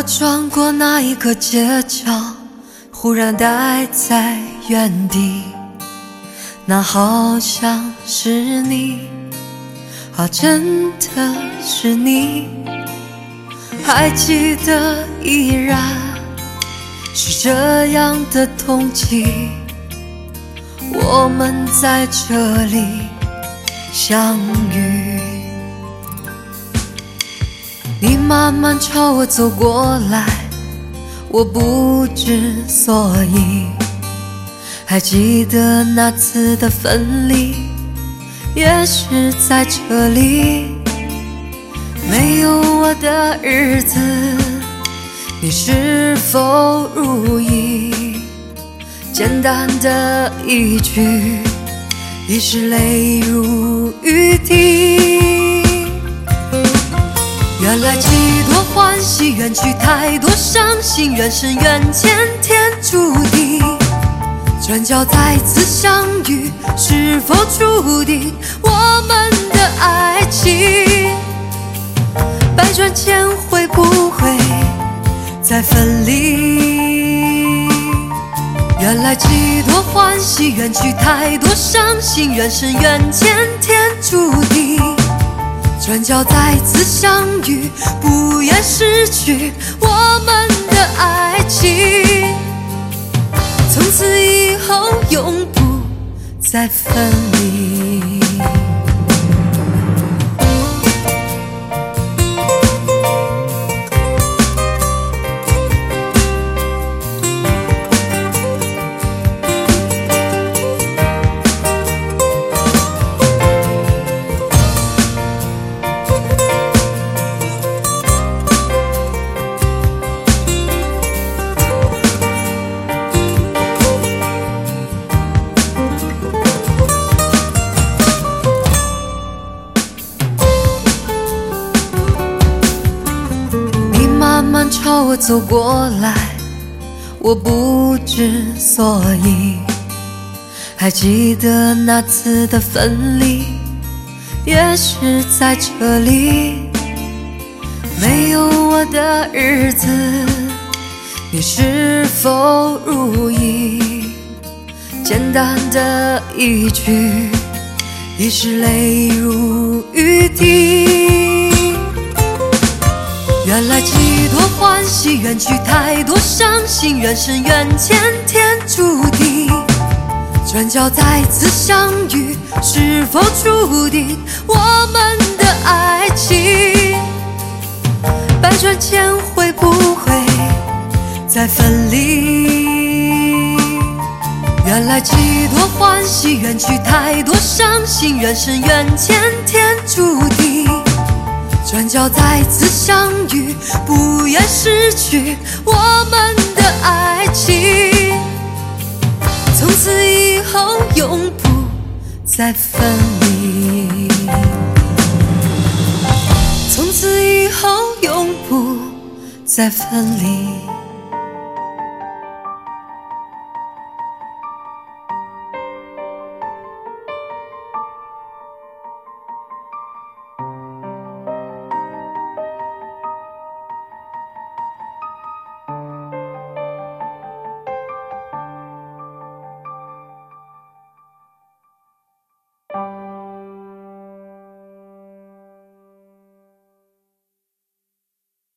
转过那一个街角，忽然呆在原地，那好像是你啊，真的是你，还记得依然是这样的冬季，我们在这里相遇。你慢慢朝我走过来，我不知所以，还记得那次的分离，也是在这里。没有我的日子，你是否如意？简单的一句，已是泪如雨滴。原来几多欢喜，远去太多伤心，人生缘浅，天注定。转角再次相遇，是否注定我们的爱情？百转千回，不会再分离。原来几多欢喜，远去太多伤心，人生缘浅，天注定。转角再次相遇，不愿失去我们的爱情，从此以后永不再分离。慢慢朝我走过来，我不知所以，还记得那次的分离，也是在这里。没有我的日子，你是否如意？简单的一句，已是泪如雨滴。原来几多欢喜，远去太多伤心，人生缘浅，天注定。转角再次相遇，是否注定我们的爱情？百转千回，不会再分离。原来几多欢喜，远去太多伤心，人生缘浅，天注定。转角再次相遇，不愿失去我们的爱情，从此以后永不再分离，从此以后永不再分离。